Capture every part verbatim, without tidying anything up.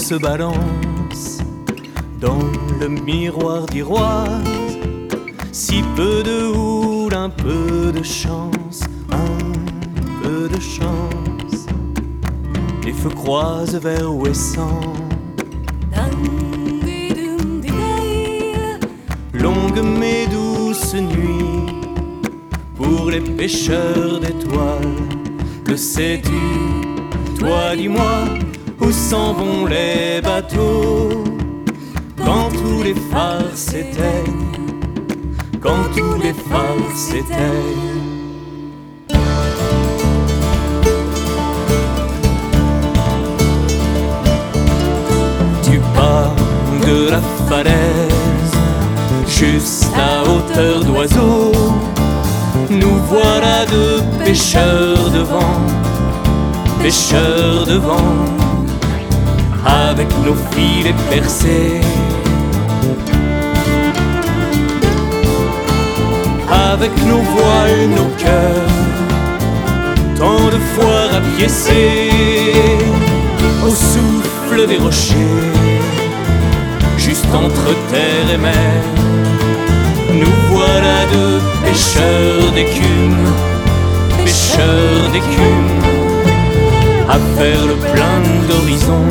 se balance dans le miroir d'iroise. Si peu de houle, un peu de chance, un peu de chance. Les feux croisent vers Ouessant. Longue mais douce nuit pour les pêcheurs d'étoiles. Que sais-tu, toi dis-moi, où s'en vont les bateaux quand tous les phares s'éteignent, quand tous les phares s'éteignent. Tu pars de la falaise juste à hauteur d'oiseau. Nous voilà deux pêcheurs de vent, pêcheurs de vent, avec nos filets percés, avec nos voiles, nos cœurs, tant de fois rapiécés au souffle des rochers, juste entre terre et mer. Nous voilà deux pêcheurs d'écume, pêcheurs d'écume, à faire le plein d'horizon.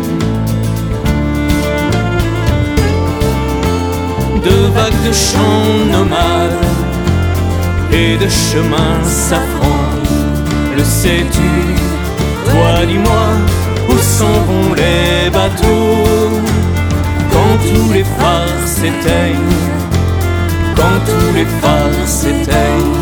De vagues de champs nomades et de chemins safrans. Le sais-tu, toi dis-moi, où s'en vont les bateaux quand tous les phares s'éteignent, quand tous les phares s'éteignent.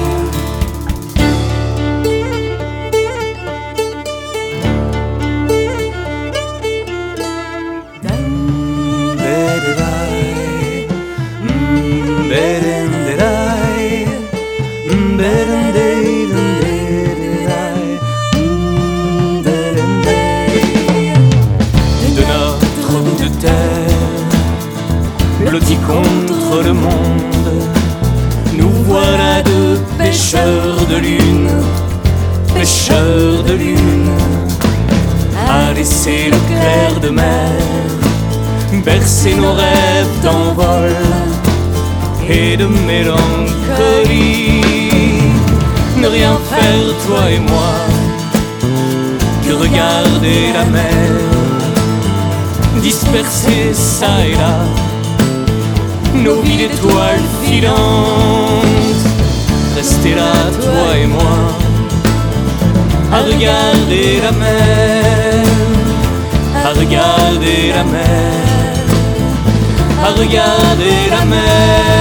De notre bout de terre, blotti contre le monde, nous voilà deux pêcheurs de lune, pêcheurs de lune, à laisser le clair de mer bercer nos rêves d'envol et de mélancolie. Ne rien faire, toi et moi, que regarder la mer disperser ça et là nos vies d'étoiles filantes. Rester là, toi et moi, à regarder la mer, à regarder la mer, à regarder la mer.